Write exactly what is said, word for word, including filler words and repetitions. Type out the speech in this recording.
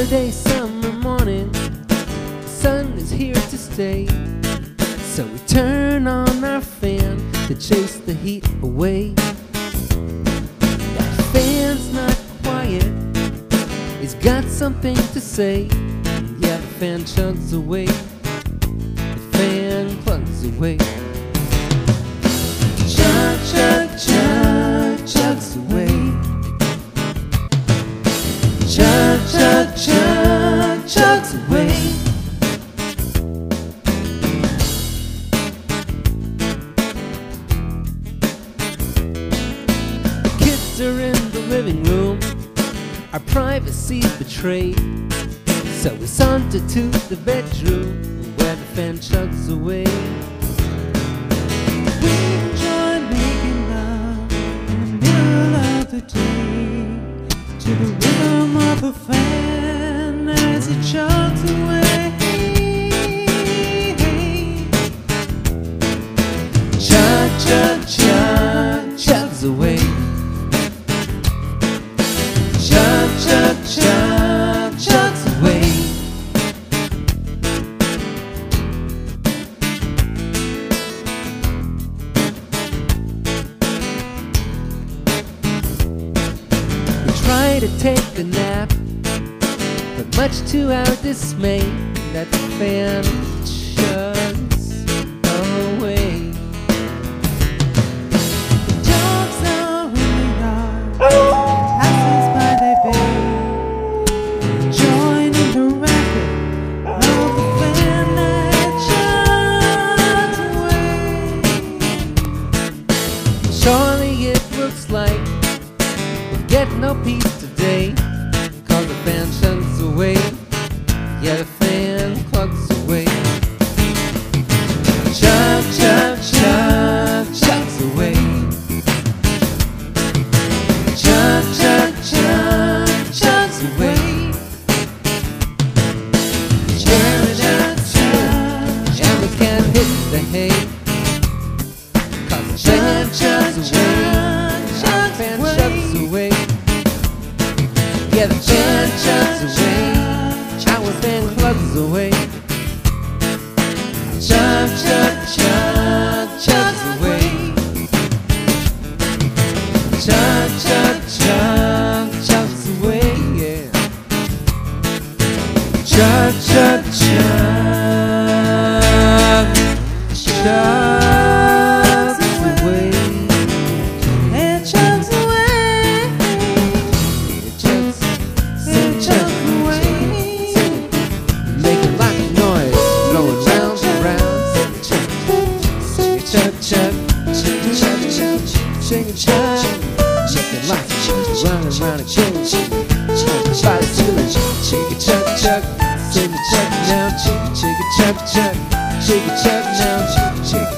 Saturday summer morning, the sun is here to stay. So we turn on our fan to chase the heat away. That fan's not quiet, it's got something to say. Yeah, the fan chugs away, the fan plugs away. Chug, chug, chug, chugs away. Chug, chug, chug, chugs away. The kids are in the living room, our privacy's betrayed. So we saunter to the bedroom where the fan chugs away. We enjoy making love in the middle of the day to the rhythm of a fan as it chugs away. Chug, chug, chug, chugs away. Chug, chug, chug, chugs away. We try to take a nap, but much to our dismay, that the fan chugs away. The dogs are in the yard, passers by they bay, join in the racket of the fan that chugs away. Surely it looks like we'll get no peace today, 'cause the fan chugs away. Yeah, the fan plugs away. Chug, chug, chug, chugs away. Chug, chug, chug, chugs away. Chug, chug, chug, and we can't hit the hay, 'cause the fan chugs away. The fan chugs away. Yeah, the fan chugs away. Our fan plugs away. Chug, chug, chug, chugs away. Chug, chug, chug, chugs away, yeah. Chug, chug, chug, chugs away. It chugs away. It chugs, It chugs away. making lots of noise, blowing round and round. Chug, chug, chug, chug, chug, chug, chug, chug, making lots of noise, round and round again. Chug, by the ceiling, chig chug chug, sing a chug now, chig chig chug chug, chig chug now, chig